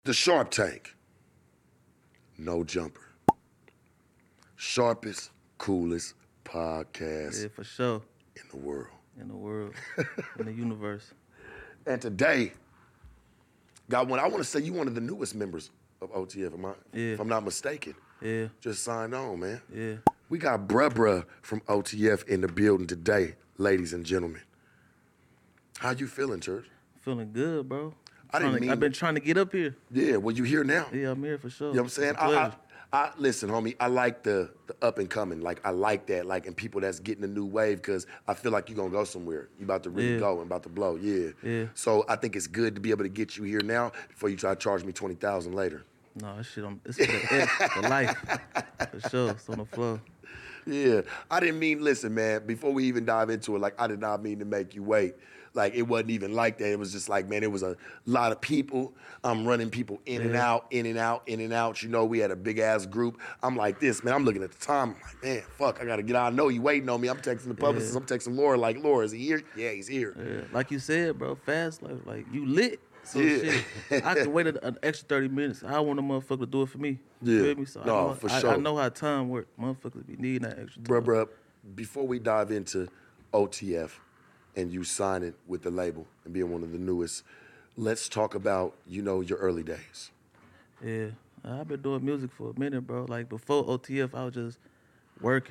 The Sharp Tank. No Jumper. Sharpest, coolest podcast Yeah, for sure. in the world. In the world, in the universe. And today, got one. I want to say you one of the newest members of OTF, if I'm not mistaken. Yeah. Just signed on, man. Yeah. We got Bruh from OTF in the building today, ladies and gentlemen. How you feeling, church? Feeling good, bro. I've been trying to get up here. Yeah, well, you here now. Yeah, I'm here for sure. You know what I'm saying? I listen, homie, I like the up and coming. Like, I like that, like, and people that's getting a new wave, because I feel like you're going to go somewhere. You about to really go and about to blow, yeah. So I think it's good to be able to get you here now before you try to charge me $20,000 later. No, that shit, it's for the life. For sure, it's on the floor. Yeah, I didn't mean, listen, man, before we even dive into it, like, I did not mean to make you wait. Like, it wasn't even like that. It was just like, man, it was a lot of people. I'm running people in and out, in and out, in and out. You know, we had a big-ass group. I'm like this, man. I'm looking at the time. I'm like, man, fuck, I got to get out. I know you waiting on me. I'm texting the publicist. I'm texting Laura, like, Laura, is he here? Yeah, he's here. Yeah. Like you said, bro, fast life. Like, you lit. So shit, I can wait an extra 30 minutes. I want a motherfucker to do it for me. You feel me? So for sure. I know how time works. Motherfuckers be needing that extra time. Bruh, before we dive into OTF and you signing with the label and being one of the newest, let's talk about, you know, your early days. Yeah, I've been doing music for a minute, bro. Like, before OTF, I was just working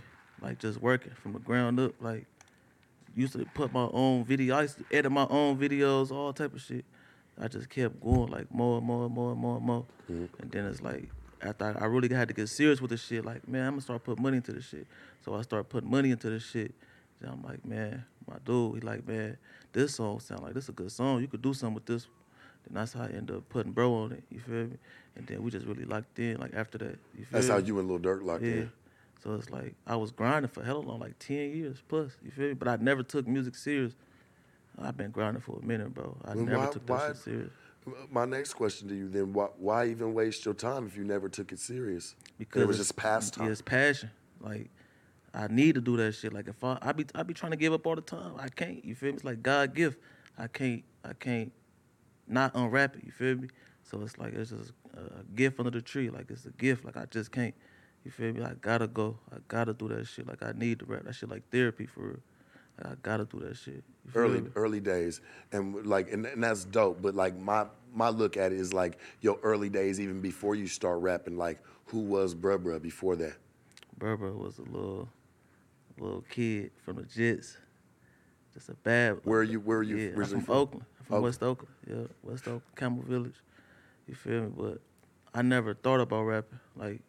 from the ground up. Like, used to put my own video. I used to edit my own videos, all type of shit. I just kept going, like, more and more and more and more and more. And then it's like, after I really had to get serious with the shit, like, man, I'm gonna start putting money into this shit. So I started putting money into this shit. And I'm like, man, my dude, he like, man, this song sound like this a good song. You could do something with this. Then that's how I ended up putting Bro on it, you feel me? And then we just really locked in, like, after that, you feel That's me? how you and Lil Durk locked in? So it's like, I was grinding for hella long, like 10 years plus, you feel me? But I never took music serious. I've been grinding for a minute, bro. I never took that shit serious. My next question to you then, why even waste your time if you never took it serious? Because it was just pastime. Yeah, it's passion. Like, I need to do that shit. Like, if I be trying to give up all the time. I can't, you feel me? It's like God gift. I can't not unwrap it, you feel me? So it's like, it's just a gift under the tree. Like, it's a gift. Like, I just can't, you feel me? I gotta go. I gotta do that shit. Like, I need to rap. That shit like therapy for real. Like, I gotta do that shit. Early days, and like, and that's dope. But like, my look at it is like your early days, even before you start rapping. Like, who was Bruh before that? Bruh was a little kid from the Jets. Just a bad. Where are you? Yeah, I'm from Oakland. I'm from West Oakland. Yeah, West Oakland, Campbell Village. You feel me? But I never thought about rapping. Like,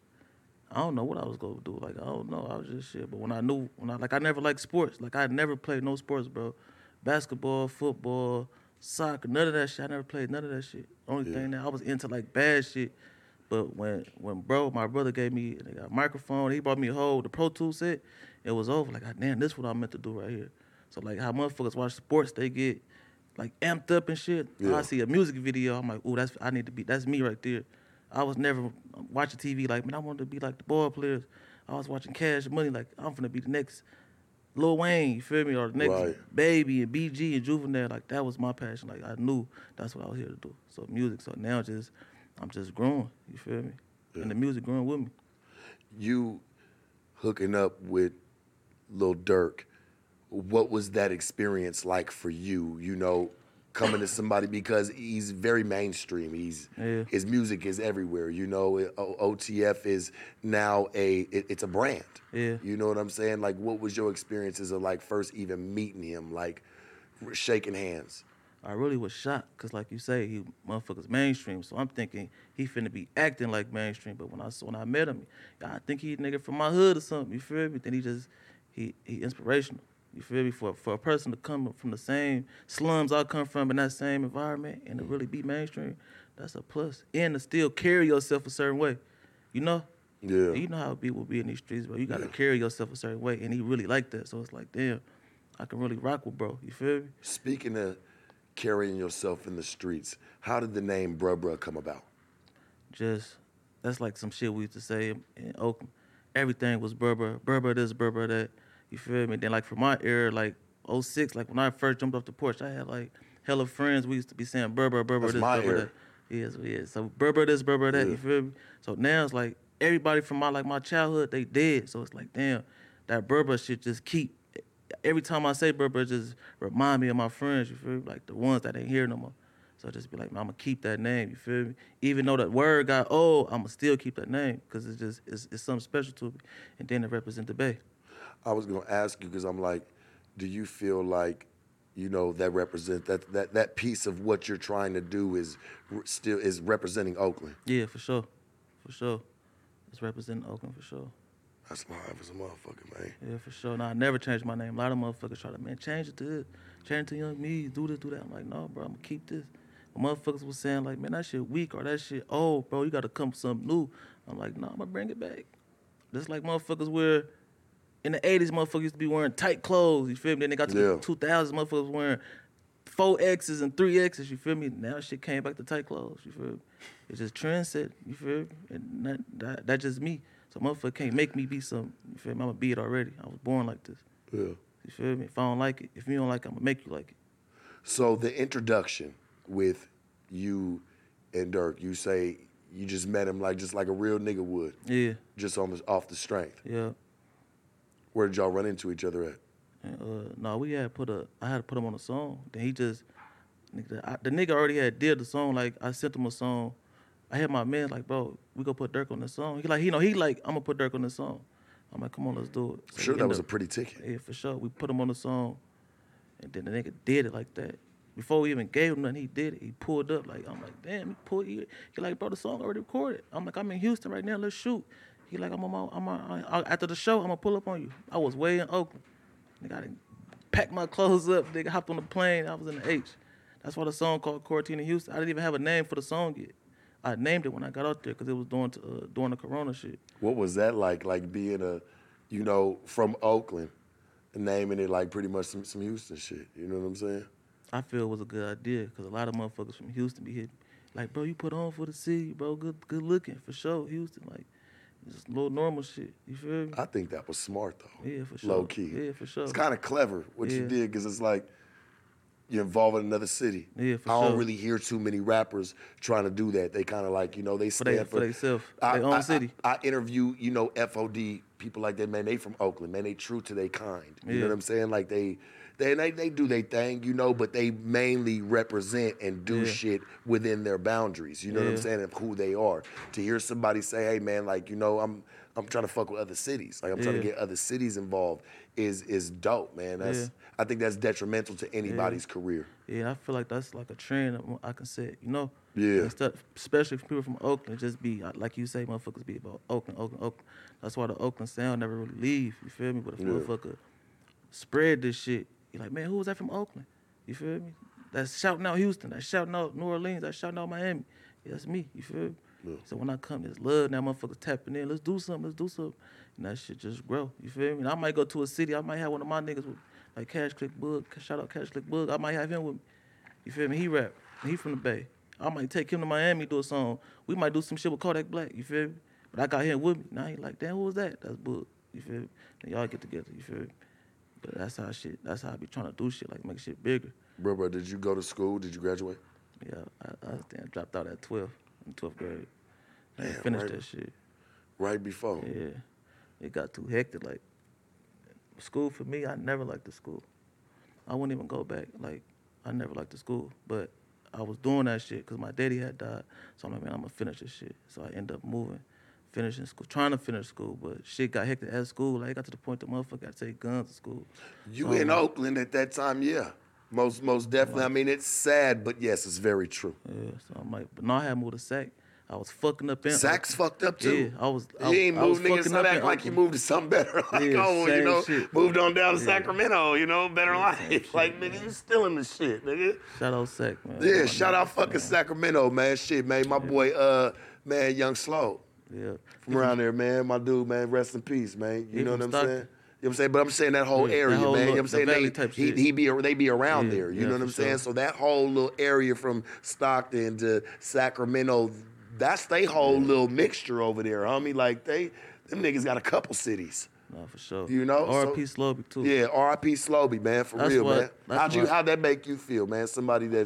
I don't know what I was gonna do. Like, I don't know. I was just shit. But when I never liked sports. Like, I never played no sports, bro. Basketball, football, soccer, none of that shit. I never played none of that shit. Only thing that I was into, like, bad shit. But when my brother gave me a microphone, he brought me the Pro Tools set, it was over. Like, damn, this is what I meant to do right here. So, like, how motherfuckers watch sports, they get, like, amped up and shit. Yeah. I see a music video, I'm like, ooh, that's me right there. I was never watching TV like, man, I wanted to be like the ball players. I was watching Cash Money like, I'm finna be the next Lil Wayne, you feel me? Or the next Baby and BG and Juvenile. Like, that was my passion. Like, I knew that's what I was here to do. So music. So now I'm just growing, you feel me? Yeah. And the music growing with me. You hooking up with Lil Durk, what was that experience like for you, you know, coming to somebody, because he's very mainstream. His music is everywhere, you know. OTF is now it's a brand. Yeah. You know what I'm saying? Like, what was your experiences of, like, first even meeting him, like, shaking hands? I really was shocked, because like you say, he motherfuckers mainstream. So I'm thinking he finna be acting like mainstream. But when I met him, I think he nigga from my hood or something, you feel me? Then he inspirational. You feel me? For a person to come from the same slums I come from in that same environment and to really be mainstream, that's a plus. And to still carry yourself a certain way, you know? Yeah. And you know how people be in these streets, bro. You gotta carry yourself a certain way, and he really like that. So it's like, damn, I can really rock with bro. You feel me? Speaking of carrying yourself in the streets, how did the name Bruh come about? That's like some shit we used to say in Oakland. Everything was Bruh this, Bruh that. You feel me? Then, like, for my era, like, 06, like, when I first jumped off the porch, I had, like, hella friends. We used to be saying Bruh That's this, my Bruh era. that. Yeah. So Berber this, Berber that, Yeah. you feel me? So now it's like everybody from my childhood, they dead. So it's like, damn, that Berber shit just keep. Every time I say Berber, it just remind me of my friends, you feel me? Like the ones that ain't here no more. So I just be like, man, I'm gonna keep that name, you feel me? Even though that word got old, I'm gonna still keep that name because it's something special to me. And then it represent the Bay. I was gonna ask you because I'm like, do you feel like, you know, that represent that piece of what you're trying to do still is representing Oakland? Yeah, for sure. It's representing Oakland for sure. That's live as a motherfucker, man. Yeah, for sure. Nah, I never changed my name. A lot of motherfuckers try to, man, change it to this, change it to Young Me, do this, do that. I'm like, no, bro, I'm gonna keep this. The motherfuckers was saying like, man, that shit weak or that shit old, bro. You gotta come with something new. I'm like, no, I'm gonna bring it back. Just like motherfuckers wear, in the 80s, motherfuckers used to be wearing tight clothes, you feel me? Then they got to the 2000s, motherfuckers wearing 4X's and 3X's, you feel me? Now shit came back to tight clothes, you feel me? It's just trend set, you feel me? And that's just me. So motherfucker can't make me be something, you feel me? I'm gonna be it already. I was born like this. Yeah. You feel me? If I don't like it, if you don't like it, I'm gonna make you like it. So the introduction with you and Dirk, you say you just met him just like a real nigga would. Yeah. Just off the strength. Yeah. Where did y'all run into each other at? And, no, I had to put him on a song. Then he just, the nigga already had did the song. Like, I sent him a song. I had my man like, bro, we gonna put Dirk on this song. He like, I'm gonna put Dirk on this song. I'm like, come on, let's do it. So Sure, that was a pretty ticket. Yeah, for sure. We put him on the song, and then the nigga did it like that. Before we even gave him nothing, he did it. He pulled up. Like, I'm like, damn, he like, bro, the song already recorded. I'm like, I'm in Houston right now, let's shoot. He like, after the show, I'm gonna pull up on you. I was way in Oakland. Nigga, I didn't pack my clothes up. Nigga, hopped on the plane. I was in the H. That's why the song called Quarantine in Houston. I didn't even have a name for the song yet. I named it when I got out there because it was during the Corona shit. What was that like being from Oakland, and naming it like pretty much some Houston shit? You know what I'm saying? I feel it was a good idea because a lot of motherfuckers from Houston be hitting, like, bro, you put on for the city, bro, good looking, for sure, Houston, like, just little normal shit, you feel me? I think that was smart, though. Yeah, for sure. Low key. Yeah, for sure. It's kind of clever what you did because it's like you're involved in another city. Yeah, for I sure. don't really hear too many rappers trying to do that. They kind of like, they stand for themselves, their own city. I interview, FOD, people like that, man, they from Oakland, man, they true to their kind. You know what I'm saying? Like they do their thing, but they mainly represent and do shit within their boundaries. You know what I'm saying? Of who they are. To hear somebody say, hey man, like, I'm trying to fuck with other cities. Like I'm trying to get other cities involved is dope, man. I think that's detrimental to anybody's career. Yeah, I feel like that's like a trend I can set, Yeah. Instead, especially for people from Oakland, just be, like you say, motherfuckers be about Oakland. That's why the Oakland sound never really leave, you feel me? But if motherfucker spread this shit, you're like, man, who was that from Oakland? You feel me? That's shouting out Houston, that's shouting out New Orleans, that's shouting out Miami. Yeah, that's me, you feel me? Yeah. So when I come, there's love, now motherfuckers tapping in, let's do something. And that shit just grow, you feel me? And I might go to a city, I might have one of my niggas with, like Cash Click Bug, shout out Cash Click Bug, I might have him with me. You feel me? He rap, he from the Bay. I might take him to Miami, do a song. We might do some shit with Kodak Black, you feel me? But I got him with me. Now he like, damn, who was that? That's Bug, you feel me? Then y'all get together, you feel me? But that's how I be trying to do shit, like make shit bigger. Bro, did you go to school? Did you graduate? Yeah, I dropped out at 12, in 12th grade. I didn't finish that shit. Right before? Yeah. It got too hectic. Like, school for me, I never liked the school. I wouldn't even go back. Like, I never liked the school. But I was doing that shit because my daddy had died. So I'm like, man, I'm going to finish this shit. So I ended up moving, finishing school, trying to finish school. But shit got hectic at school. Like, it got to the point the motherfucker got to take guns to school. You in Oakland at that time, yeah. Most definitely. I mean, it's sad, but yes, it's very true. Yeah, so I'm like, but no, I had moved to Sac. I was fucking up in Sac's fucked up too. Yeah, You ain't moved, niggas, so act like you moved to something better. Like, shit. Moved on down to Sacramento, better life. Like, nigga, you still in the shit, nigga. Shout out Sac, man. Yeah, shout out fucking Sacramento, man. Shit, man. My boy, man, Young Slow. Yeah. From around there, man. My dude, man, rest in peace, man. You know what I'm saying? You know what I'm saying? But I'm saying that whole area, man. You know what I'm saying? They be around there. You know what I'm saying? So that whole little area from Stockton to Sacramento, that's they whole little mixture over there, homie. Like them niggas got a couple cities. No, for sure. You know? R.I.P. Slowby too. Yeah, R.I.P. Slowby, man, for real, man. How'd that make you feel, man? Somebody that's,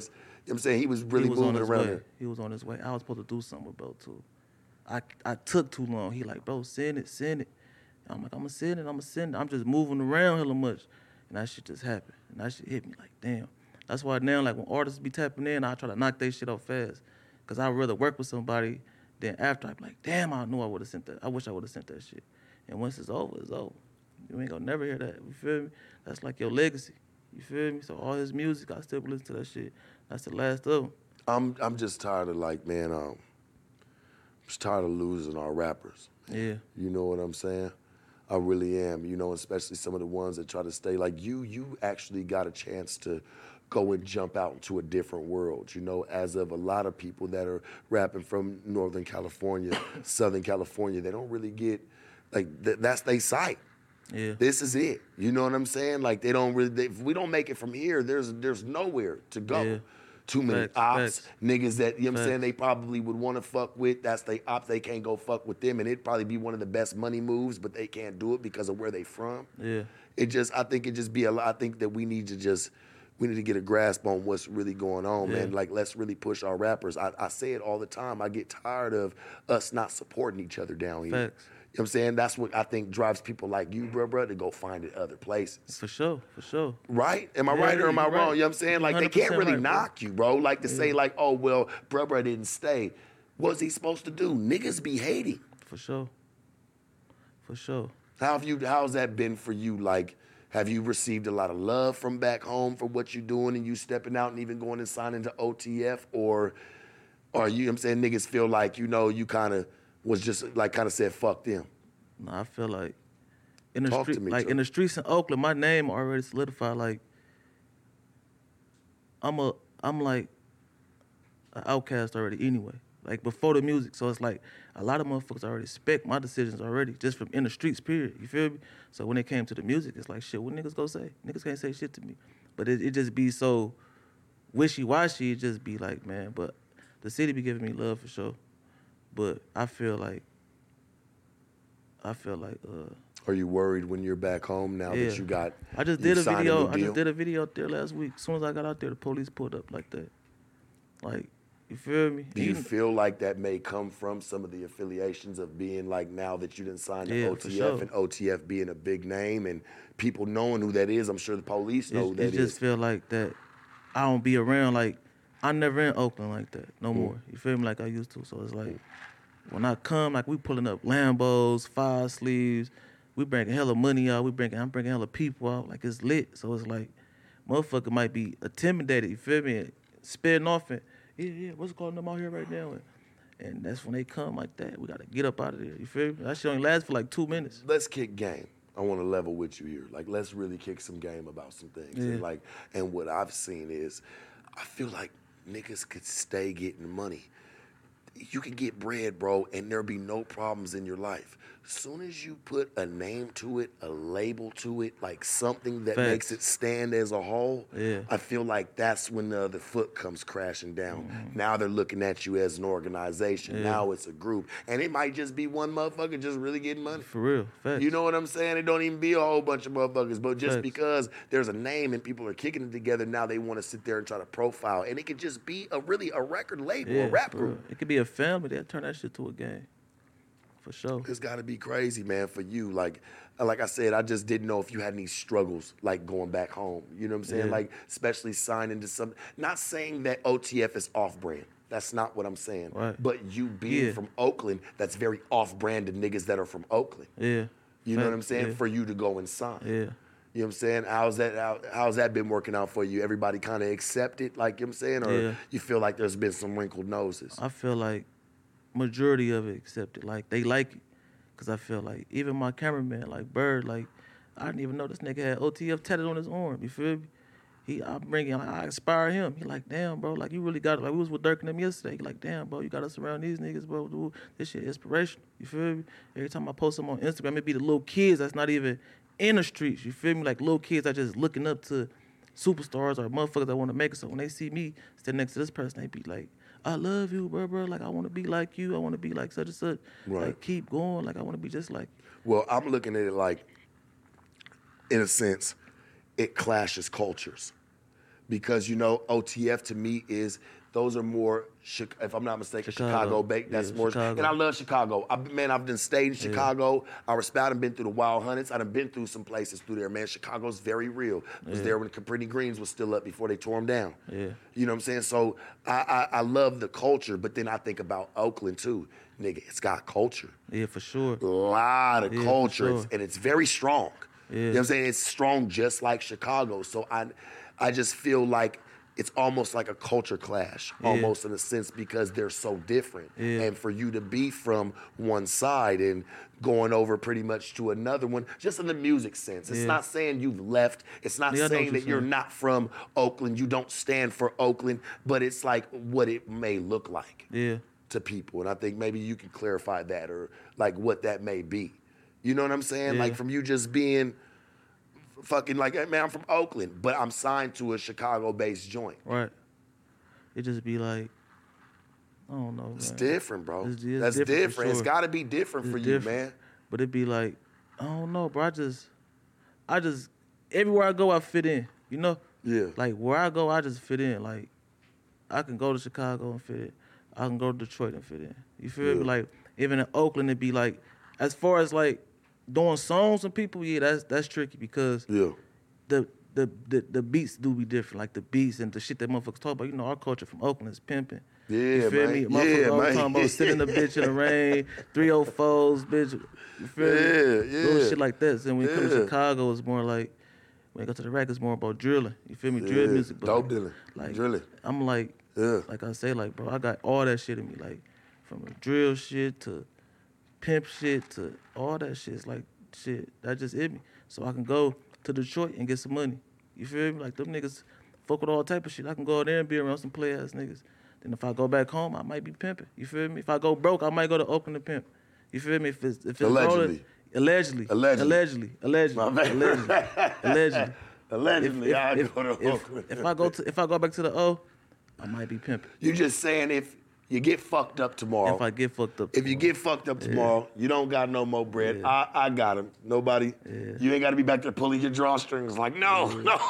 what I'm saying? He was really He was on moving his around way. there. He was on his way. I was supposed to do something with bro too. I took too long. He like, bro, send it. I'm like, I'm gonna send it. I'm just moving around hella much, and that shit just happened. And that shit hit me like, damn. That's why now, like when artists be tapping in, I try to knock their shit off fast, cause I'd rather work with somebody than after. I'm like, damn, I knew I would have sent that. I wish I would have sent that shit. And once it's over, it's over. You ain't gonna never hear that. You feel me? That's like your legacy. You feel me? So all his music, I still listen to that shit. That's the last of him. I'm just tired of like, man, I'm just tired of losing our rappers. Yeah. You know what I'm saying? I really am. You know, especially some of the ones that try to stay like you actually got a chance to go and jump out into a different world, you know, as of a lot of people that are rapping from Northern California, Southern California, they don't really get, like, that's their sight. Yeah. This is it. You know what I'm saying? Like, they don't really, if we don't make it from here, there's nowhere to go. Yeah. Too many Facts. niggas that, you know what I'm saying, Facts. they probably would want to fuck with. That's they ops, they can't go fuck with them. And it'd probably be one of the best money moves, but they can't do it because of where they from. Yeah. I think it just be a lot. I think that we need to get a grasp on what's really going on, Yeah. man. Like, let's really push our rappers. I say it all the time. I get tired of us not supporting each other down here. Facts. You know what I'm saying? That's what I think drives people like you, bro, to go find it other places. For sure. Right? Am I Yeah, right or am I you're wrong? right. You know what I'm saying? Like, they can't 100% really right, bro. knock you, bro. Like, to say, like, oh, well, bro didn't stay. What's he supposed to do? Niggas be hating. For sure. How's that been for you? Like, have you received a lot of love from back home for what you're doing and you stepping out and even going and signing to OTF? Or are you, know what I'm saying, niggas feel like, you know, you kind of was just, like, kind of said, fuck them? No, I feel like in the Talk to street, me, like Joe. in the streets in Oakland, my name already solidified. Like I'm like an outcast already anyway. Like before the music, so it's like a lot of motherfuckers already expect my decisions already just from in the streets. Period. You feel me? So when it came to the music, it's like shit. What niggas gonna say? Niggas can't say shit to me. But it just be so wishy-washy. It just be like, man. But the city be giving me love for sure. But I feel like. Are you worried when you're back home now that you got? I just you did a signed video. new I deal? just did a video out there last week. As soon as I got out there, the police pulled up like that. Like, you feel me? Do you feel like that may come from some of the affiliations of being like now that you didn't sign to Yeah, OTF for sure. and OTF being a big name and people knowing who that is? I'm sure the police know who It that just is. feel like that. I don't be around like I never in Oakland like that no more. You feel me? Like I used to. So it's like when I come, like we pulling up Lambos, 5 sleeves. We bringing hella money out. I'm bringing hella people out. Like it's lit. So it's like motherfucker might be intimidated. You feel me? And spitting off and what's going on out here right now? And that's when they come like that. We gotta get up out of there. You feel me? That shit only lasts for like 2 minutes. Let's kick game. I want to level with you here. Like, let's really kick some game about some things. Yeah. And what I've seen is, I feel like niggas could stay getting money. You can get bread, bro, and there'll be no problems in your life. Soon as you put a name to it, a label to it, like something that Facts. makes it stand as a whole, Yeah. I feel like that's when the other foot comes crashing down. Now they're looking at you as an organization. Yeah. Now it's a group. And it might just be one motherfucker just really getting money. For real. Facts. You know what I'm saying? It don't even be a whole bunch of motherfuckers, but just Facts. because there's a name and people are kicking it together, now they want to sit there and try to profile. And it could just be a record label, a rap for real. group. It could be a family. They'll turn that shit to a game. For sure. It's got to be crazy, man, for you. Like I said, I just didn't know if you had any struggles, like going back home. You know what I'm saying? Yeah. Like, especially signing to some. Not saying that OTF is off-brand. That's not what I'm saying. Right. But you being Yeah. from Oakland, that's very off-brand to niggas that are from Oakland. Yeah. You know what I'm saying? Yeah. For you to go and sign. Yeah. You know what I'm saying? How's that been working out for you? Everybody kind of accept it, like, you know what I'm saying? Or Yeah. you feel like there's been some wrinkled noses? I feel like majority of it accepted. Like they like it. Cause I feel like even my cameraman, like Bird, like I didn't even know this nigga had OTF tatted on his arm. You feel me? I inspire him. He like, damn, bro, like you really got it. Like we was with Dirk and them yesterday. He like, damn, bro, you got us around these niggas, bro. Dude, this shit inspirational. You feel me? Every time I post them on Instagram, it be the little kids that's not even in the streets. You feel me? Like little kids that just looking up to superstars or motherfuckers that want to make it. So when they see me standing next to this person, they be like, I love you, bro. Like, I want to be like you. I want to be like such and such. Right. Like, keep going. Like, I want to be just like Well, I'm looking at it like, in a sense, it clashes cultures. because you know OTF to me is those are more, if I'm not mistaken, Chicago based. That's more, Chicago. and I love Chicago. I've done stayed in Chicago. I respect. I've been through the Wild Hundreds. I've been through some places through there, man. Chicago's very real. I was there when Capri Greens was still up before they tore them down. Yeah. You know what I'm saying? So I love the culture, but then I think about Oakland too. Nigga, it's got culture. Yeah, for sure. A lot of culture, for sure. and it's very strong. Yeah. You know what I'm saying? It's strong just like Chicago. So I just feel like it's almost like a culture clash, almost in a sense, because they're so different. Yeah. And for you to be from one side and going over pretty much to another one, just in the music sense. It's not saying you've left. It's not saying that you're not from Oakland. You don't stand for Oakland, but it's like what it may look like to people. And I think maybe you can clarify that or like what that may be. You know what I'm saying? Like from you just being fucking like, hey, man, I'm from Oakland, but I'm signed to a Chicago-based joint. Right. It just be like, I don't know, It's man. different, bro. It's That's different. for It's sure. got to be different for you, man. But it be like, I don't know, bro. I just, everywhere I go, I fit in, you know? Yeah. Like, where I go, I just fit in. Like, I can go to Chicago and fit in. I can go to Detroit and fit in. You feel me? Like, even in Oakland, it be like, as far as like, doing songs with people, that's tricky because the beats do be different. Like the beats and the shit that motherfuckers talk about. You know, our culture from Oakland is pimping. Yeah, you feel man. me? Motherfuckers always man. talking about sitting the bitch in the rain, 304s, bitch. You feel me? Doing shit like that. So when you come to Chicago, it's more like, when you go to the rack, it's more about drilling. You feel me? Drill music. But dope dealing. Like, drilling. I'm like, like I say, like, bro, I got all that shit in me. Like, from the drill shit to pimp shit to all that shit. It's like, shit, that just hit me. So I can go to Detroit and get some money. You feel me? Like, them niggas fuck with all type of shit. I can go there and be around some play-ass niggas. Then if I go back home, I might be pimping. You feel me? If I go broke, I might go to Oakland to pimp. You feel me? If it's Allegedly. Allegedly. Allegedly. Allegedly, I go to Oakland. If I go back to the O, I might be pimping. You're just saying if you get fucked up tomorrow. If I get fucked up If you get fucked up tomorrow, you don't got no more bread. I got him. Nobody. You ain't got to be back there pulling your drawstrings like, no.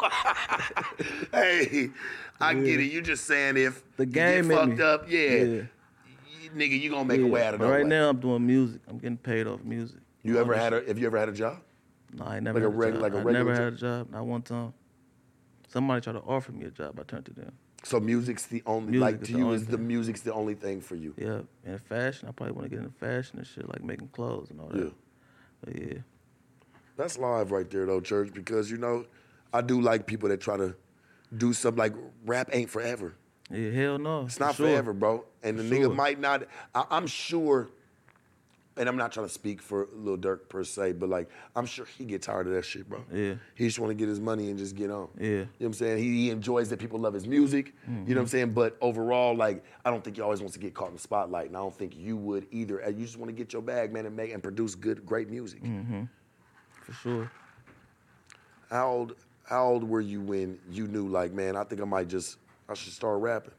Hey, I get it. You just saying if The you game get in fucked me. up, nigga, you gonna make a way out of But no right way. now, I'm doing music. I'm getting paid off music. Have you ever had a job? No, I ain't never Like a had reg- a job. like a I regular never job? had a job, not one time. Somebody tried to offer me a job, I turned it down. So music's the only, Music like is to the you, only is the thing. music's the only thing for you. Yeah, and fashion, I probably want to get into fashion and shit, like making clothes and all that. Yeah. But yeah. That's live right there though, Church, because you know, I do like people that try to do something like rap ain't forever. Yeah, hell no. It's not forever, bro. And the nigga sure. might not, I'm sure, and I'm not trying to speak for Lil Durk per se, but like, I'm sure he get tired of that shit, bro. Yeah. He just want to get his money and just get on. Yeah. You know what I'm saying? He enjoys that people love his music. You know what I'm saying? But overall, like, I don't think he always wants to get caught in the spotlight, and I don't think you would either. And you just want to get your bag, man, and make and produce good, great music. For sure. How old were you when you knew, like, man, I think I should start rapping?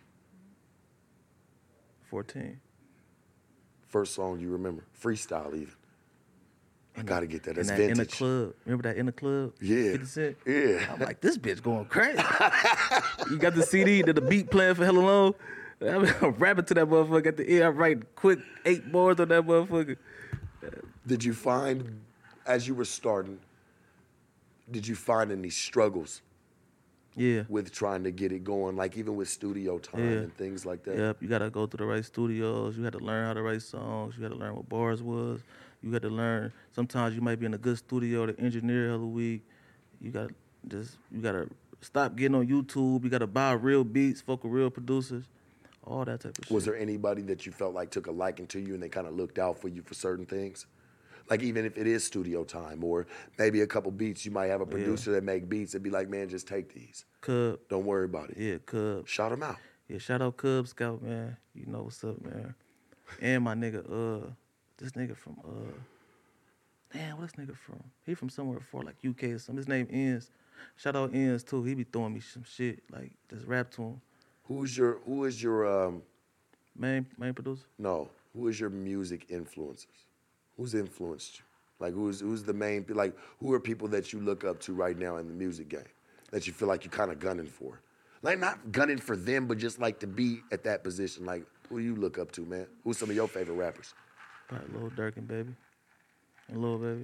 14. First song you remember, freestyle even. I gotta get that. That's in vintage. the club. Remember that in the club? Yeah. 50 Cent? Yeah. I'm like, this bitch going crazy. You got the CD, the beat playing for hella long. I'm rapping to that motherfucker at the end. I write quick 8 bars on that motherfucker. Did you find, as you were starting, did you find any struggles Yeah. with trying to get it going, like even with studio time and things like that? Yep, you gotta go to the right studios. You had to learn how to write songs. You had to learn what bars was. You got to learn. Sometimes you might be in a good studio, the engineer hella weak. You gotta stop getting on YouTube. You gotta buy real beats, fuck with real producers, all that type of shit. Was there anybody that you felt like took a liking to you and they kind of looked out for you for certain things? Like even if it is studio time or maybe a couple beats, you might have a producer that make beats and be like, man, just take these. Cub. Don't worry about it. Yeah, Cub. Shout them out. Yeah, shout out Cub Scout, man. You know what's up, man. And my nigga, this nigga from, damn, what this nigga from? He from somewhere before, like UK or something. His name Ends. Shout out Ends, too. He be throwing me some shit, like, just rap to him. Who is your Main producer? no, who is your music influencers? Who's influenced you? Like who's the main, like who are people that you look up to right now in the music game? that you feel like you're kind of gunning for? Like not gunning for them, but just like to be at that position. Like who do you look up to, man? Who's some of your favorite rappers? Probably Lil Durk and Baby. And Lil Baby.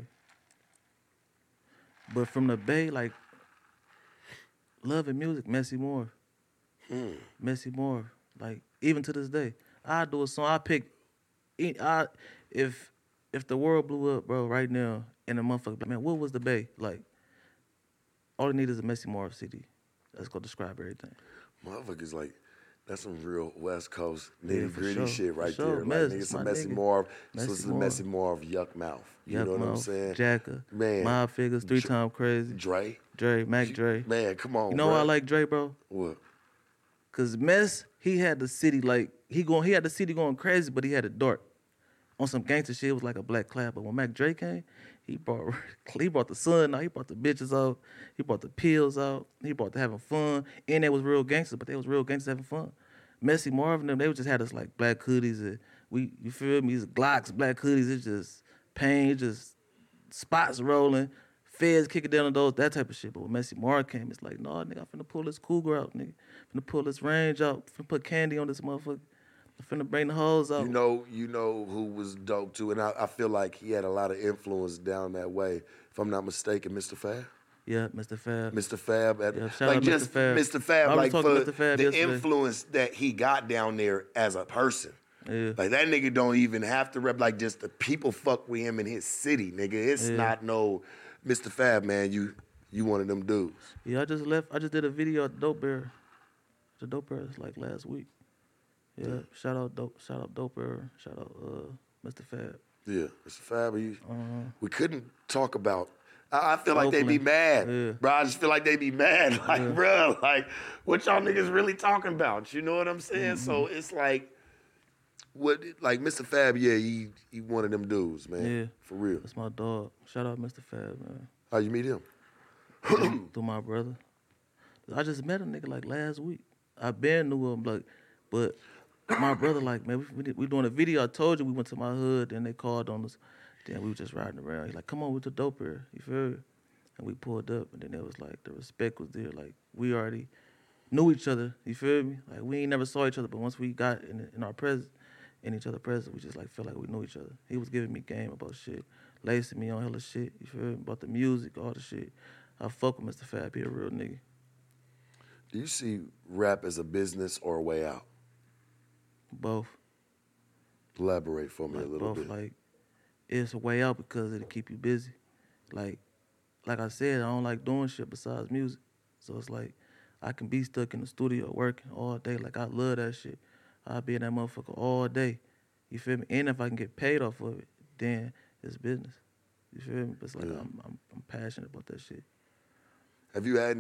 But from the Bay, like, love and music, Messy Moore. Messy Moore. Like, even to this day. I do a song, I pick, if the world blew up, bro, right now, and the motherfucker, man, what was the Bay? Like, all I need is a Messy Moore CD. That's gonna describe everything. Motherfuckers like, that's some real West Coast Yeah, nitty for gritty sure, shit for right sure. there. Mess, Like niggas some my Messy nigga. Moore. So Messy this is the Moore. Messy Moore of Yuck Mouth. You know what I'm saying? Jacka, Man. Mob Figures, 3 Times Crazy. Dre. Mac Dre. Man, come on, You know why I like Dre, bro? What? Cause Mess, he had the city like he had the city going crazy, but he had it dark. On some gangster shit, it was like a black cloud. But when Mac Dre came, he brought the sun out, he brought the bitches out, he brought the pills out, he brought the having fun. And they was real gangsters, but they was real gangsters having fun. Messy Marvin them, they just had us like black hoodies and you feel me? It's Glocks, black hoodies, it's just pain, it's just spots rolling, feds kicking down on those, that type of shit. But when Messy Marvin came, it's like, no, nigga, I'm finna pull this cougar out, nigga. Finna pull this range out, finna put candy on this motherfucker. I'm finna bring the hoes out. You know who was dope too, and I feel like he had a lot of influence down that way. If I'm not mistaken, Mr. Fab. Yeah, Mr. Fab. Mr. Fab, Shout out just Mr. Fab. Mr. Fab, I was like talking for to Mr. Fab the yesterday. influence that he got down there as a person. Yeah. Like that nigga don't even have to rep. Like just the people fuck with him in his city, nigga. It's not no Mr. Fab, man. You one of them dudes. Yeah, I just did a video at Dope Bear. The Dope Bear is like last week. Yeah, shout out Dope Bear. Shout out Mr. Fab. Yeah, Mr. Fab. We couldn't talk about. I feel like they be mad, bro. I just feel like they be mad, like, bro, like, what y'all niggas really talking about? You know what I'm saying? So it's like, like Mr. Fab, yeah, he one of them dudes, man. Yeah, for real. That's my dog. Shout out Mr. Fab, man. How you meet him? Through my brother. I just met a nigga like last week. I been knew him, like, but my brother, like, man, we doing a video. I told you we went to my hood, and they called on us. Then we were just riding around. He's like, come on, we to Dope Bear. You feel me? And we pulled up, and then it was like, the respect was there. Like, we already knew each other. You feel me? Like, we ain't never saw each other, but once we got in our presence, in each other's presence, we just, like, felt like we knew each other. He was giving me game about shit, lacing me on hella shit. You feel me? About the music, all the shit. I fuck with Mr. Fab. He a real nigga. Do you see rap as a business or a way out? Both. Elaborate for me a little bit. Like, it's a way out because it'll keep you busy. Like I said, I don't like doing shit besides music. So it's like, I can be stuck in the studio working all day. Like, I love that shit. I'll be in that motherfucker all day. You feel me? And if I can get paid off of it, then it's business. You feel me? But it's like, I'm passionate about that shit. Have you had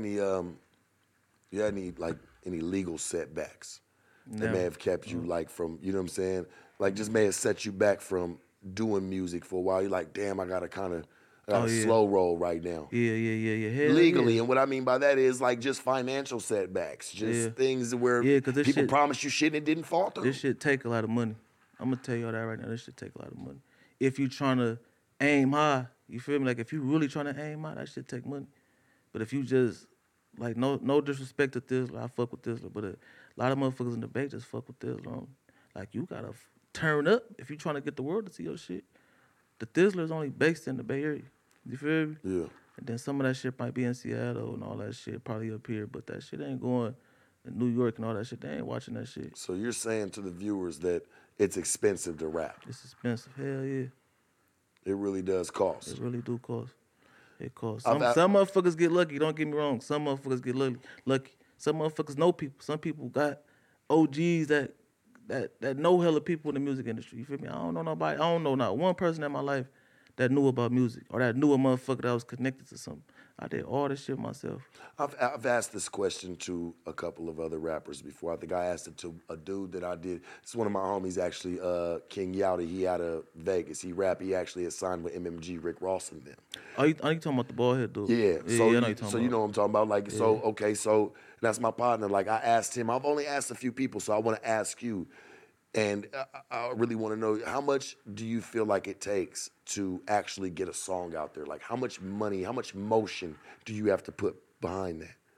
any legal setbacks that may have kept you like from, you know what I'm saying? Like just may have set you back from doing music for a while. You're like, damn, I gotta slow roll right now. Yeah. Hell legally, yeah. and what I mean by that is like just financial setbacks, just things where people promised you shit and it didn't fall through. This shit take a lot of money. I'm gonna tell y'all that right now. This shit take a lot of money. If you trying to aim high, you feel me? Like if you really trying to aim high, that shit take money. But if you just, like, no disrespect to Thizzler, I fuck with Thizzler, but a lot of motherfuckers in the Bay just fuck with Thizzler. Like, you gotta turn up if you trying to get the world to see your shit. The Thizzler is only based in the Bay Area. You feel me? Yeah. And then some of that shit might be in Seattle and all that shit, probably up here, but that shit ain't going in New York and all that shit. They ain't watching that shit. So you're saying to the viewers that it's expensive to rap? It's expensive. Hell yeah. It really does cost. It really do cost. It costs. Some motherfuckers get lucky. Don't get me wrong. Some motherfuckers get lucky. Some motherfuckers know people. Some people got OGs that know hella people in the music industry. You feel me? I don't know nobody. I don't know not one person in my life that knew about music or that knew a motherfucker that was connected to something. I did all this shit myself. I've asked this question to a couple of other rappers before. I think I asked it to a dude that I did. It's one of my homies, actually, King Yowdy. He out of Vegas. He rap. He actually is signed with MMG, Rick Ross and them. Oh, you talking about the bald head dude? Yeah. So you know what I'm talking about. Like, so that's my partner. Like, I asked him. I've only asked a few people, so I want to ask you. And I really want to know, how much do you feel like it takes to actually get a song out there? Like, how much money, how much motion do you have to put behind that?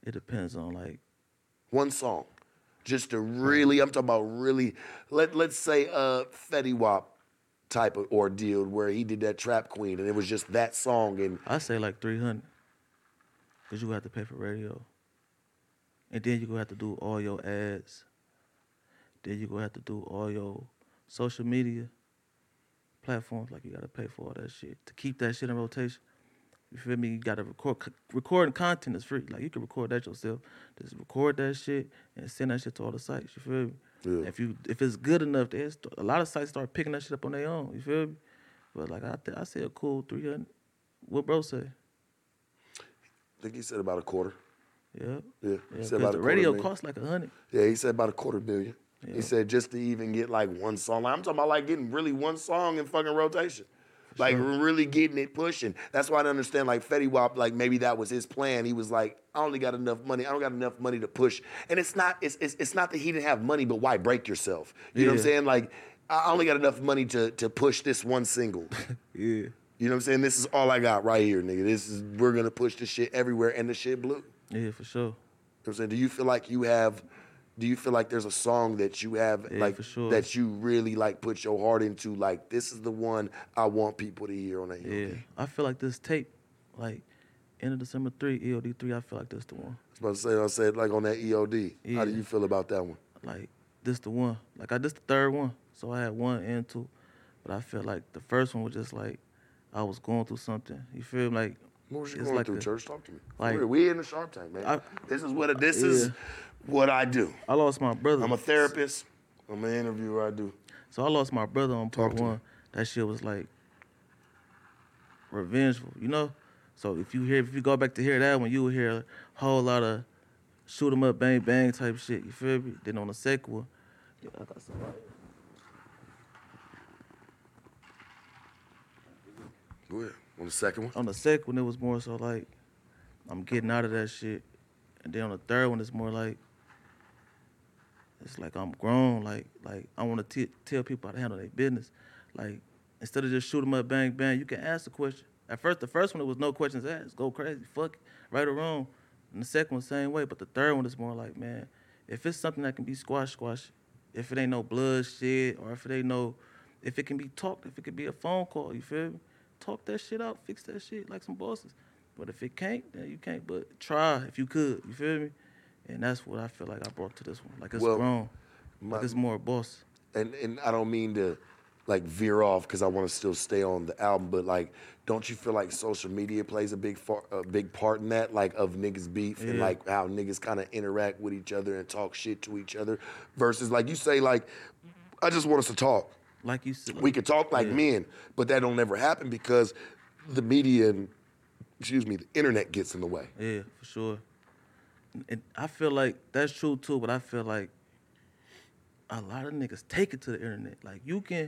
It depends on like One song. Just to really, I'm talking about really, let's say Fetty Wap type of ordeal where he did that Trap Queen and it was just that song and I say like 300, cause you gonna have to pay for radio, and then you gonna have to do all your ads. Then you gonna have to do all your social media platforms. Like you gotta pay for all that shit to keep that shit in rotation. You feel me? You gotta recording content is free. Like you can record that yourself. Just record that shit and send that shit to all the sites. You feel me? Yeah. If it's good enough, a lot of sites start picking that shit up on their own. You feel me? But like I say a cool 300. What bro say? I think he said about a quarter. Yeah. Yeah. He Yeah, said because about the a radio $250,000. costs like 100. Yeah, he said about a $250,000. Yeah. He said just to even get like one song. I'm talking about like getting really one song in fucking rotation. Like really getting it pushing. That's why I don't understand like Fetty Wap, like maybe that was his plan. He was like, I only got enough money. I don't got enough money to push. And it's not that he didn't have money, but why break yourself? You know what I'm Yeah. saying? Like, I only got enough money to push this one single. Yeah. You know what I'm saying? This is all I got right here, nigga. We're gonna push this shit everywhere, and the shit blew. Yeah, for sure. You know what I'm saying? Do you feel like there's a song that you have Yeah, like for sure. that you really like put your heart into? Like this is the one I want people to hear on that. Yeah. I feel like this tape, like end of December 3, EOD 3, I feel like this the one. I was about to say, I said like on that EOD. How do Yeah. you feel about that one? Like this the one. Like this the third one. So I had 1 and 2. But I feel like the first one was just like I was going through something. You feel me? Like What was you it's going like through, a- Church? Talk to me. like- We in the Sharp Tank, man. This is what I do. I lost my brother. I'm a therapist. I'm an interviewer. I do. So I lost my brother on part Talk to me. 1. That shit was like revengeful, you know? So if you go back to hear that one, you will hear a whole lot of shoot 'em up, bang bang type shit. You feel me? Then on the second one, yeah, I got somebody. Go ahead. On the second one. On the second one, it was more so like I'm getting out of that shit, and then on the third one, it's more like it's like I'm grown. Like I want to tell people how to handle their business. Like instead of just shoot 'em up, bang bang, you can ask the question. At first, the first one it was no questions asked, go crazy, fuck it, right or wrong. And the second one same way, but the third one is more like, man, if it's something that can be squash. If it ain't no bloodshed, or if it can be talked, if it could be a phone call, you feel me? Talk that shit out, fix that shit like some bosses. But if it can't, then you can't. But try if you could, you feel me? And that's what I feel like I brought to this one. Like it's Well, grown, like it's more boss. And I don't mean to like veer off because I want to still stay on the album, but like, don't you feel like social media plays a big part in that, like of niggas beef and Yeah. like how niggas kind of interact with each other and talk shit to each other versus like you say like, I just want us to talk. Like you said, We could talk like Yeah. men, but that don't ever happen because the media and the internet gets in the way. Yeah, for sure. And I feel like that's true too, but I feel like a lot of niggas take it to the internet. Like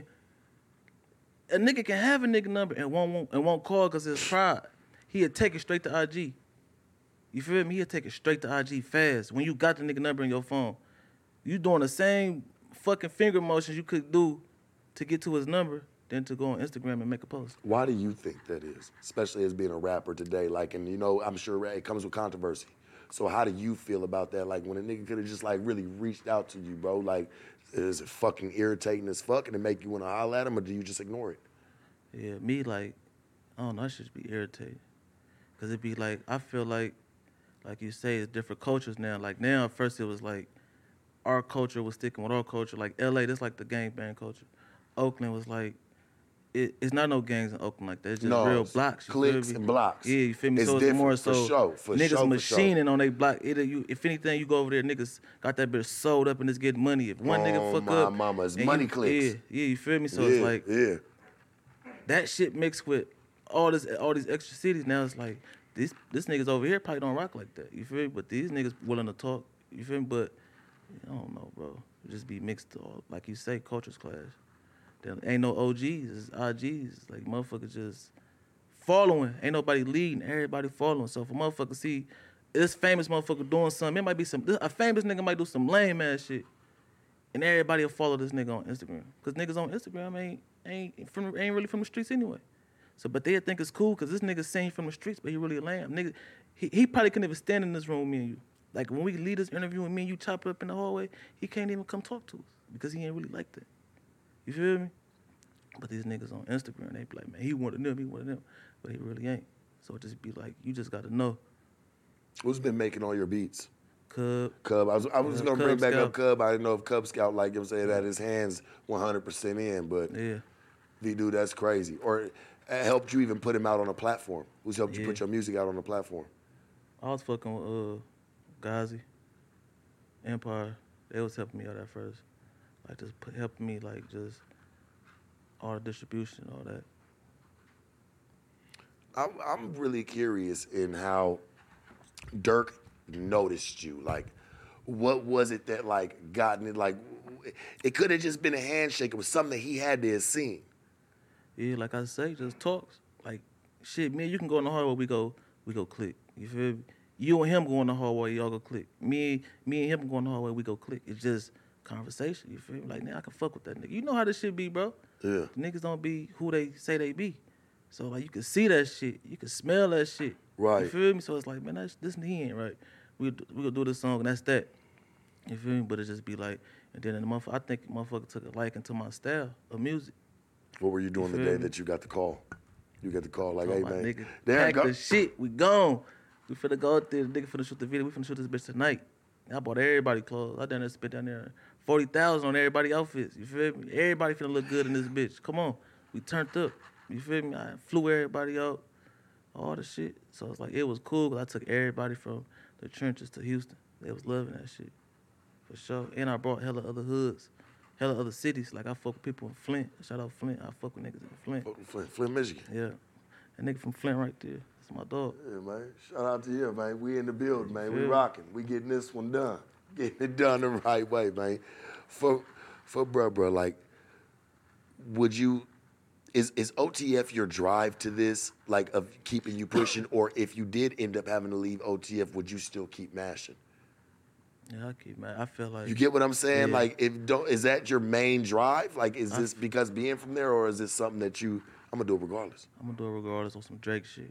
a nigga can have a nigga number and won't call because it's pride. He'll take it straight to IG. You feel me? He'll take it straight to IG fast. When you got the nigga number in your phone, you doing the same fucking finger motions you could do to get to his number than to go on Instagram and make a post. Why do you think that is, especially as being a rapper today? Like, and you know, I'm sure it comes with controversy. So how do you feel about that? Like when a nigga could have just like really reached out to you, bro, like is it fucking irritating as fuck and it make you want to holler at him or do you just ignore it? Yeah, me like, I don't know, I should be irritated. Cause it be like, I feel like you say, it's different cultures now. Like now, at first it was like, our culture was sticking with our culture. Like LA, that's like the gangbang culture. Oakland was like, it's not no gangs in Oakland like that. It's just real it's blocks. You cliques feel me? and blocks. Yeah, you feel me? It's so it's different, more for so sure, for niggas sure, for machining on they block. If anything, you go over there, niggas got that bitch sold up and it's getting money. If one nigga fuck my up, mama, it's and money clicks. Yeah, you feel me? So it's like yeah. that shit mixed with all these extra cities. Now it's like this niggas over here probably don't rock like that. You feel me? But these niggas willing to talk. You feel me? But I don't know, bro. It just be mixed. Like you say, cultures clash. There ain't no OGs, it's IGs. Like motherfuckers just following. Ain't nobody leading. Everybody following. So if a motherfucker see this famous motherfucker doing something, it might be a famous nigga might do some lame ass shit, and everybody will follow this nigga on Instagram. Cause niggas on Instagram ain't really from the streets anyway. So, but they think it's cool because this nigga seen from the streets, but he really a lame. Nigga, he probably couldn't even stand in this room with me and you. Like when we leave this interview and me and you chop it up in the hallway, he can't even come talk to us because he ain't really like that. You feel me? But these niggas on Instagram, they be like, man, he one of them, but he really ain't. So it just be like, you just gotta know. Who's been making all your beats? Cub. Cub. I was gonna bring back Scout. up Cub. I didn't know if Cub Scout, like, you know what I'm saying, had his hands 100% in, but Yeah. V-Dude, that's crazy. Or it helped you even put him out on a platform. Who's helped you Yeah. put your music out on a platform? I was fucking with Gazi, Empire. They was helping me out at first. Like just helping me like just all the distribution, all that. I'm really curious in how Dirk noticed you. Like, what was it that like gotten it? Like, it could have just been a handshake. It was something that he had to have seen. Yeah, like I say, just talks. Like shit, me and you can go in the hallway, we go click. You feel me? You and him go in the hallway, y'all go click. Me and him go in the hallway, we go click. It's just conversation. You feel me? Like now I can fuck with that nigga. You know how this shit be, bro. Yeah. Niggas don't be who they say they be. So like you can see that shit, you can smell that shit. Right. You feel me? So it's like, man, this he ain't right. We gonna do this song and that's that. You feel me? But it just be like, and then I think motherfucker took a liking to my style of music. What were you doing the feel day me? that you got the call? You got the call like, Oh, hey my man, nigga, there I pack go. the shit, we gone. We finna go out there, the nigga finna shoot the video. We finna shoot this bitch tonight. I bought everybody clothes. I done that spit down there 40,000 on everybody outfits. You feel me? Everybody finna look good in this bitch. Come on, we turned up. You feel me? I flew everybody out, all the shit. So it's like it was cool 'cause I took everybody from the trenches to Houston. They was loving that shit, for sure. And I brought hella other hoods, hella other cities. Like I fuck with people in Flint. Shout out Flint. I fuck with niggas in Flint. Flint, Michigan. Yeah, that nigga from Flint right there. That's my dog. Yeah, man. Shout out to you, man. We in the building, man. We Yeah. rocking. We getting this one done. Getting it done the right way, man. For bruh, like, would you, is OTF your drive to this, like, of keeping you pushing? Or if you did end up having to leave OTF, would you still keep mashing? Yeah, I keep man. I feel like You get what I'm saying? Yeah. Like, is that your main drive? Like, is this because being from there, or is this something that I'm gonna do it regardless? I'm gonna do it regardless on some Drake shit.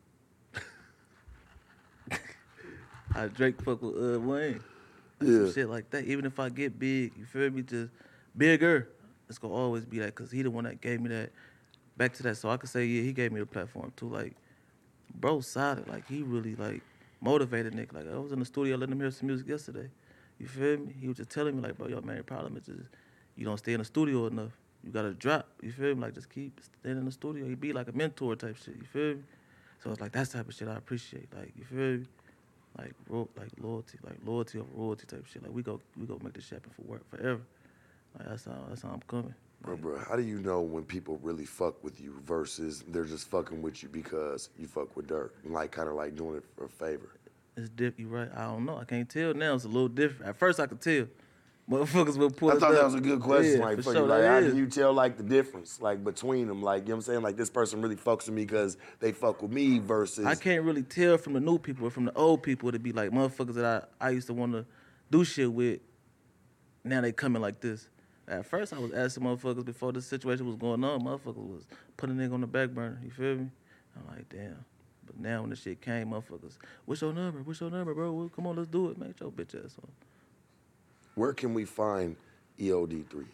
I Drake fuck with Wayne. Like Yeah. some shit like that. Even if I get big, you feel me? Just bigger. It's gonna always be that because he the one that gave me that. Back to that, so I could say yeah, he gave me the platform too. Like, bro, solid. Like he really like motivated Nick. Like I was in the studio letting him hear some music yesterday. You feel me? He was just telling me like, bro, your main problem is just you don't stay in the studio enough. You gotta drop. You feel me? Like just keep staying in the studio. He be like a mentor type shit. You feel me? So it's like that type of shit I appreciate. Like you feel me? Like loyalty over royalty type shit. Like we go make this shit happen for work forever. Like that's how I'm coming. Bro, how do you know when people really fuck with you versus they're just fucking with you because you fuck with Dirk? Like, kind of like doing it for a favor. It's different, you right? I don't know. I can't tell now. It's a little different. At first I could tell. Motherfuckers will pull I it thought up. that was a good question. Yeah, like, for for sure, you, like, that how is. can you tell, like, the difference, like, between them? Like, you know what I'm saying? Like, this person really fucks with me because they fuck with me versus... I can't really tell from the new people or from the old people to be like motherfuckers that I used to want to do shit with. Now they coming like this. At first I was asking motherfuckers before this situation was going on. Motherfuckers was putting a nigga on the back burner. You feel me? I'm like, damn. But now when the shit came, motherfuckers, what's your number? What's your number, bro? Well, come on, let's do it, man. Get your bitch ass on. Where can we find EOD3?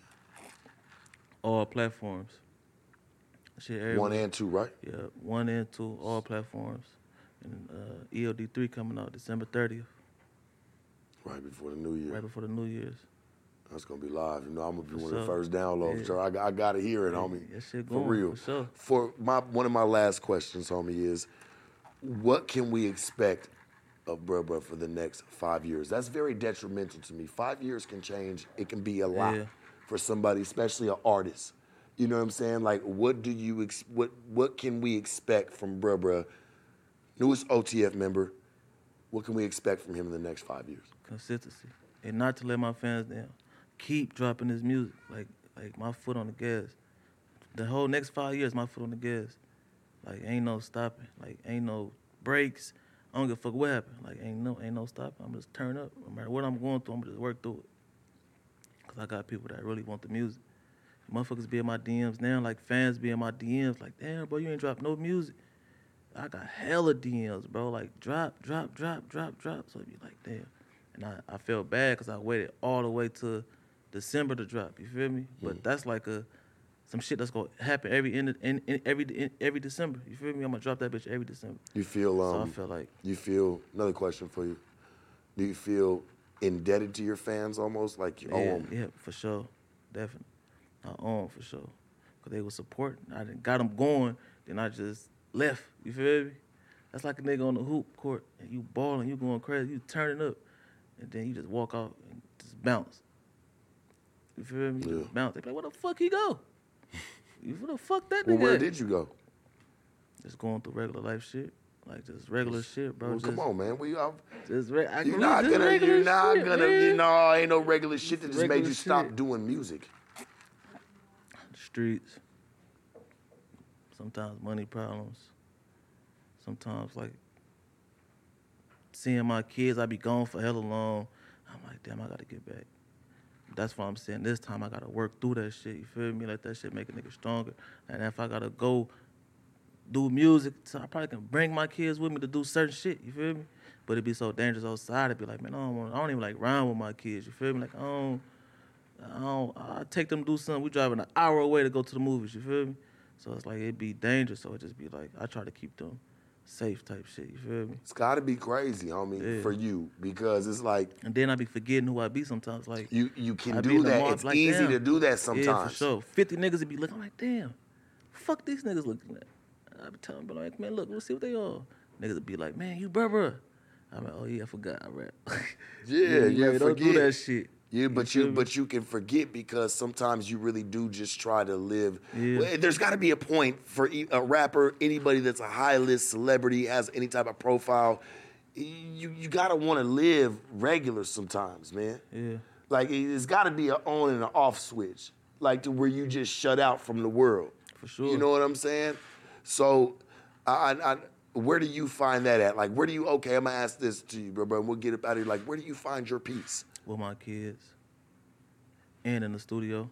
All platforms. Shit, everywhere. 1 and 2, right? Yeah, 1 and 2, all platforms. And ELD3 coming out December 30th, Right before the New Year. right before the New Year's. That's going to be live. You know, I'm going to be For one of the sure. first downloads. Yeah. So I got to hear it, homie. That shit For going, real. for sure. For one of my last questions, homie, is what can we expect of Bruh for the next 5 years? That's very detrimental to me. 5 years can change. It can be a lot Yeah. for somebody, especially an artist. You know what I'm saying? Like, what can we expect from Bruh? Newest OTF member. What can we expect from him in the next 5 years? Consistency. And not to let my fans down. Keep dropping this music. Like my foot on the gas. The whole next 5 years, my foot on the gas. Like, ain't no stopping. Like, ain't no breaks. I don't give a fuck what happened. Like, ain't no stopping. I'm just turn up. No matter what I'm going through, I'm gonna just work through it. Cause I got people that really want the music. Motherfuckers be in my DMs now, like fans be in my DMs, like, damn, bro, you ain't dropped no music. I got hella DMs, bro. Like drop. So it'd be like, damn. And I felt bad because I waited all the way to December to drop. You feel me? But that's like some shit that's gonna happen every December. You feel me? I'm gonna drop that bitch every December. You feel So I feel like another question for you. Do you feel indebted to your fans almost? Like you owe them? Yeah, for sure. Definitely. I owe 'em for sure. Because they were supporting. I done got them going, then I just left. You feel me? That's like a nigga on the hoop court, and you balling, you going crazy, you turning up, and then you just walk out and just bounce. You feel me? Yeah. Just bounce. They be like, where the fuck he go? Where the fuck that Well, nigga where at? did you go? Just going through regular life shit. Like just regular shit, bro. Well, come on, man. You're Ain't no regular shit that just made regular you stop shit. doing music. The streets. Sometimes money problems. Sometimes like seeing my kids, I be gone for hella long. I'm like, damn, I gotta get back. That's why I'm saying this time I gotta work through that shit. You feel me? Let that shit make a nigga stronger. And if I gotta go do music, so I probably can bring my kids with me to do certain shit. You feel me? But it'd be so dangerous outside. It'd be like, man, I don't even like rhyme with my kids. You feel me? Like I take them to do something. We driving an hour away to go to the movies. You feel me? So it's like it'd be dangerous. So it just be like I try to keep them safe type shit. You feel me? It's got to be crazy, homie, for you, because it's like And then I be forgetting who I be sometimes. Like you can I be do in the that. mall, It's like, easy damn. to do that sometimes. Yeah, for sure. 50 niggas would be looking. I'm like, damn, fuck these niggas looking at. I be telling them, like, man, look, let's see what they are. Niggas would be like, man, you bruh. I'm like, oh yeah, I forgot I rap. Yeah, like, don't do forget. that shit. Yeah, feel me? but you can forget because sometimes you really do just try to live. Yeah. Well, there's got to be a point for a rapper, anybody that's a high list celebrity, has any type of profile. You gotta want to live regular sometimes, man. Yeah. Like it's got to be an on and an off switch, like to where you just shut out from the world. For sure. You know what I'm saying? So, where do you find that at? Like, where do you? Okay, I'm gonna ask this to you, bro. And we'll get up out of here. Like, where do you find your peace? With my kids. And in the studio.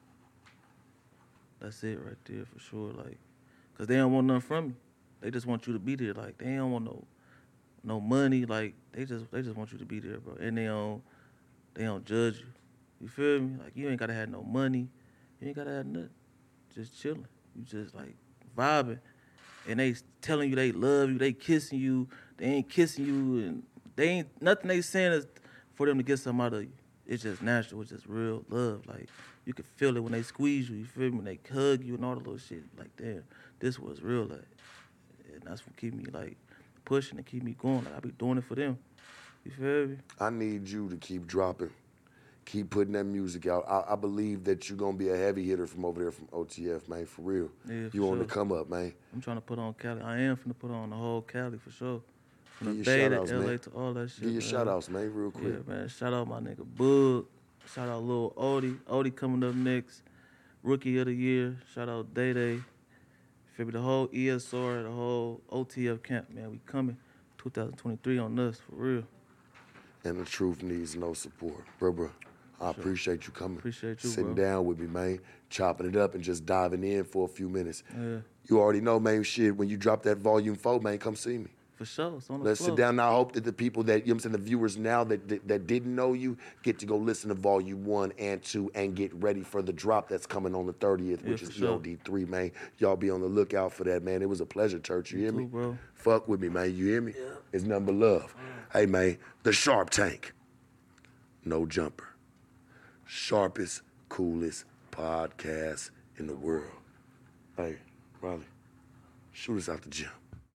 That's it right there for sure. Like, cause they don't want nothing from me. They just want you to be there. Like, they don't want no money. Like, they just want you to be there, bro. And they don't judge you. You feel me? Like, you ain't gotta have no money. You ain't gotta have nothing. Just chilling. You just like vibing. And they telling you they love you, they kissing you, they ain't kissing you, and they ain't nothing they saying is for them to get something out of you. It's just natural, it's just real love. Like you can feel it when they squeeze you, you feel me? When they hug you and all the little shit. Like, damn, this was real. Like, and that's what keep me like pushing and keep me going. Like I be doing it for them. You feel me? I need you to keep dropping, keep putting that music out. I believe that you're gonna be a heavy hitter from over there from OTF, man, for real. Yeah, for you on sure. the come up, man. I'm trying to put on Cali. I am finna put on the whole Cali for sure. From Give the your Bay to shout-outs, LA man. to all that shit. Give your man. shout outs, man, real quick. Yeah, man. Shout out my nigga Bug. Shout out Lil Odie. Odie coming up next. Rookie of the Year. Shout out Day Day. Feel me? The whole ESR, the whole OTF camp, man. We coming 2023 on us, for real. And the truth needs no support. Bro, I appreciate you coming. Appreciate you, Sitting bro. down with me, man. Chopping it up and just diving in for a few minutes. Yeah, You already know, man, shit, when you drop that volume 4, man, come see me. for sure. It's on the Let's floor. sit down. Now, I hope that the people that, you know what I'm saying, the viewers now that didn't know you get to go listen to volume 1 and 2 and get ready for the drop that's coming on the 30th, which for is sure. EOD3, man. Y'all be on the lookout for that, man. It was a pleasure, Church. You hear too, me? bro. Fuck with me, man. You hear me? Yeah. It's nothing but love. Hey, man, the Sharp Tank. No jumper. Sharpest, coolest podcast in the world. Hey, Riley, shoot us out the gym.